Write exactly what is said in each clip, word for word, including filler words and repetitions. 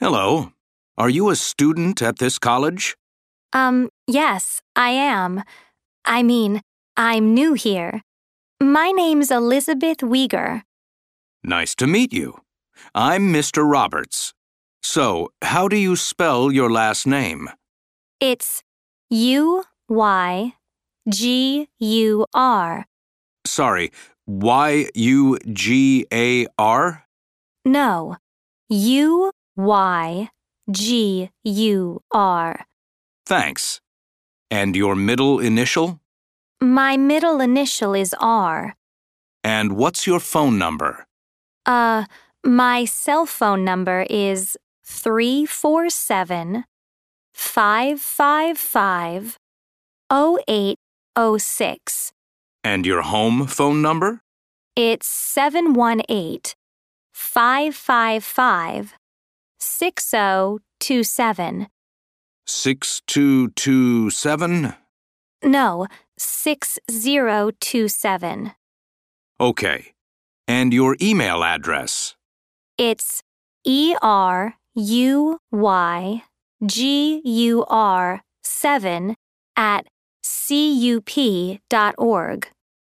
Hello. Are you a student at this college? Um, yes, I am. I mean, I'm new here. My name's Elizabeth Weger. Nice to meet you. I'm Mister Roberts. So, how do you spell your last name? It's U Y G U R. Sorry, Y U G A R? No, U Y G U R. Thanks. And your middle initial? My middle initial is R. And what's your phone number? Uh, my cell phone number is three four seven, five five five, zero eight zero six. And your home phone number? It's seven one eight, five five five, six zero two seven. six two two seven? No, six zero two seven. Okay. And your email address? It's E R U Y G U R seven at C U P dot org.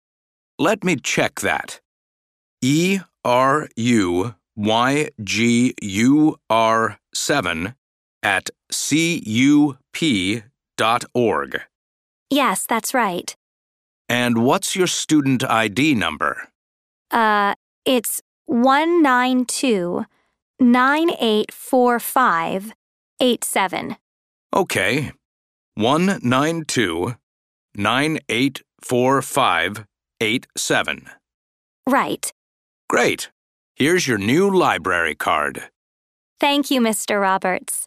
Let me check that. E R U Y G U R seven at C U P dot org. Yes, that's right. And what's your student I D number? Uh, it's one nine two, nine eight four five, eight seven. Okay. one nine two, nine eight four five, eight seven. Right. Great. Here's your new library card. Thank you, Mister Roberts.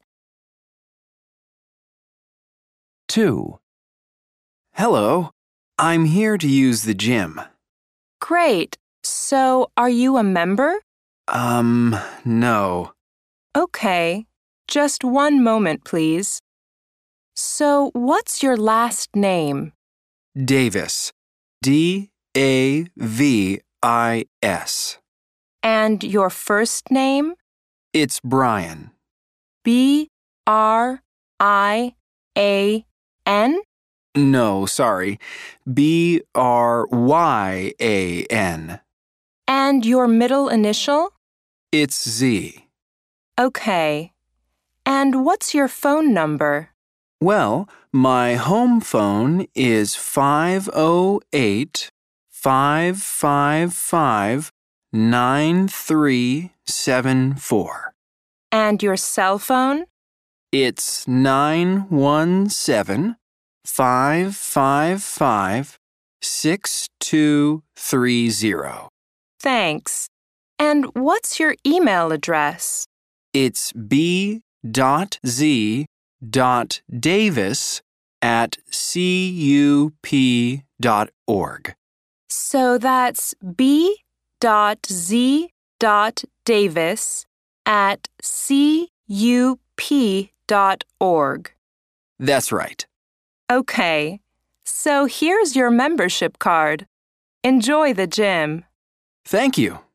two. Hello. I'm here to use the gym. Great. So, are you a member? Um, no. Okay. Just one moment, please. So, what's your last name? Davis. D A V I S. And your first name? It's Brian. B R I A N? No, sorry. B R Y A N. And your middle initial? It's Z. Okay. And what's your phone number? Well, my home phone is five oh eight, five five five, nine three seven four. And your cell phone? It's nine one seven, five five five, six two three zero. Thanks. And what's your email address? It's b dot z dot davis at c u p dot org. So that's b dot z dot davis at c u p dot org. That's right. Okay. So here's your membership card. Enjoy the gym. Thank you.